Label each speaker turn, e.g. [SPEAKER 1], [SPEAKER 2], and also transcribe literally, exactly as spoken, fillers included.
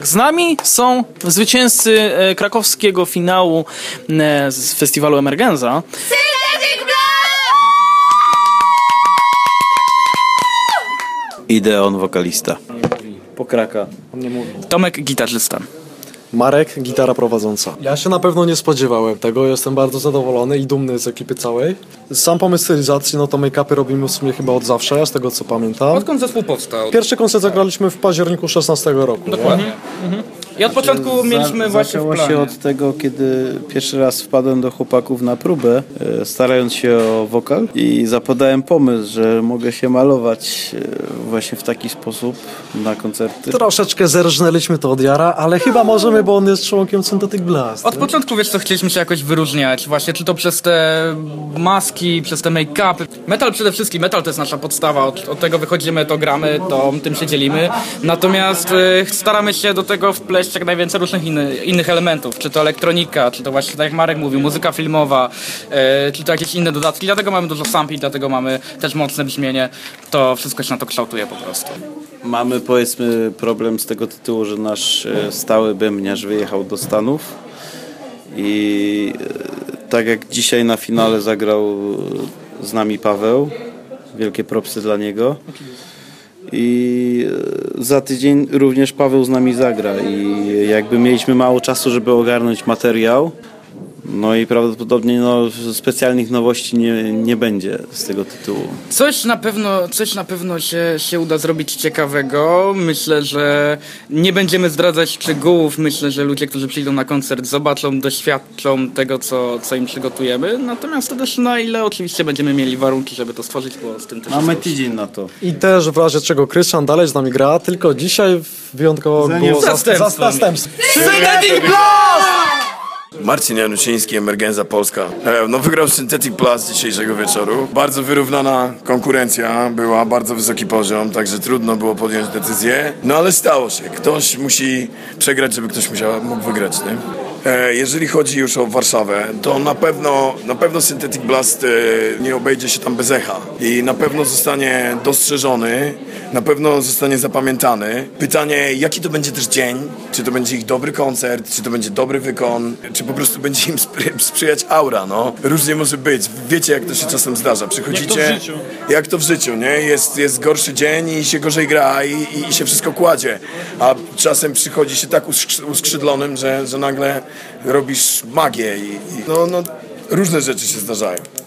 [SPEAKER 1] Z nami są zwycięzcy e, krakowskiego finału e, z festiwalu Emergenza.
[SPEAKER 2] Synthetic Blast!
[SPEAKER 3] Ideon, wokalista.
[SPEAKER 4] Pokraka.
[SPEAKER 1] Tomek, gitarzysta.
[SPEAKER 5] Marek, gitara prowadząca. Ja się na pewno nie spodziewałem tego, jestem bardzo zadowolony i dumny z ekipy całej. Sam pomysł stylizacji, no to make-upy robimy w sumie chyba od zawsze, z tego co pamiętam.
[SPEAKER 6] Odkąd zespół powstał?
[SPEAKER 5] Pierwszy koncert zagraliśmy w październiku szesnastego roku.
[SPEAKER 6] Dokładnie. Mhm. I od początku mieliśmy
[SPEAKER 3] Za,
[SPEAKER 6] właśnie w
[SPEAKER 3] Zaczęło
[SPEAKER 6] planie.
[SPEAKER 3] się od tego, kiedy pierwszy raz wpadłem do chłopaków na próbę, e, starając się o wokal i zapadałem pomysł, że mogę się malować e, właśnie w taki sposób na koncerty.
[SPEAKER 5] Troszeczkę zerżnęliśmy to od Jara, ale chyba możemy, bo on jest członkiem Synthetic Blast.
[SPEAKER 6] Od początku, wiesz co, chcieliśmy się jakoś wyróżniać, właśnie czy to przez te maski, przez te make-upy. Metal przede wszystkim, metal to jest nasza podstawa, od, od tego wychodzimy, to gramy, to tym się dzielimy. Natomiast y, staramy się do tego wpleść jak najwięcej różnych inny, innych elementów, czy to elektronika, czy to właśnie, tak jak Marek mówił, muzyka filmowa, y, czy to jakieś inne dodatki. Dlatego mamy dużo sampli, dlatego mamy też mocne brzmienie. To wszystko się na to kształtuje po prostu.
[SPEAKER 3] Mamy, powiedzmy, problem z tego tytułu, że nasz e, stały bębniarz wyjechał do Stanów i e, tak jak dzisiaj na finale zagrał z nami Paweł, wielkie propsy dla niego, i e, za tydzień również Paweł z nami zagra i jakby mieliśmy mało czasu, żeby ogarnąć materiał. No i prawdopodobnie no, specjalnych nowości nie, nie będzie z tego tytułu.
[SPEAKER 6] Coś na pewno, coś na pewno się, się uda zrobić ciekawego. Myślę, że nie będziemy zdradzać szczegółów. Myślę, że ludzie, którzy przyjdą na koncert, zobaczą, doświadczą tego, co, co im przygotujemy. Natomiast to też na ile oczywiście będziemy mieli warunki, żeby to stworzyć, bo z tym też
[SPEAKER 3] Mamy
[SPEAKER 6] jest
[SPEAKER 3] tydzień na to.
[SPEAKER 5] I też w razie czego Krystian dalej z nami gra, tylko dzisiaj wyjątkowo było
[SPEAKER 6] zastępstwem.
[SPEAKER 5] zastępstwo.
[SPEAKER 1] Synthetic Blast!
[SPEAKER 7] Marcin Januczyński, Emergenza Polska. E, No wygrał Synthetic Blast dzisiejszego wieczoru. Bardzo wyrównana konkurencja była, bardzo wysoki poziom, także trudno było podjąć decyzję. No ale stało się. Ktoś musi przegrać, żeby ktoś musiał, mógł wygrać, nie? E, Jeżeli chodzi już o Warszawę, to na pewno, na pewno Synthetic Blast e, nie obejdzie się tam bez echa. I na pewno zostanie dostrzeżony, na pewno zostanie zapamiętany. Pytanie, jaki to będzie też dzień? Czy to będzie ich dobry koncert, czy to będzie dobry wykon, czy po prostu będzie im spry- sprzyjać aura, no. Różnie może być. Wiecie, jak to się czasem zdarza. Przychodzicie... Jak to w życiu. Jak to w życiu, nie? Jest, jest gorszy dzień i się gorzej gra i, i, i się wszystko kładzie. A czasem przychodzi się tak usk- uskrzydlonym, że, że nagle robisz magię i, i no, no, różne rzeczy się zdarzają.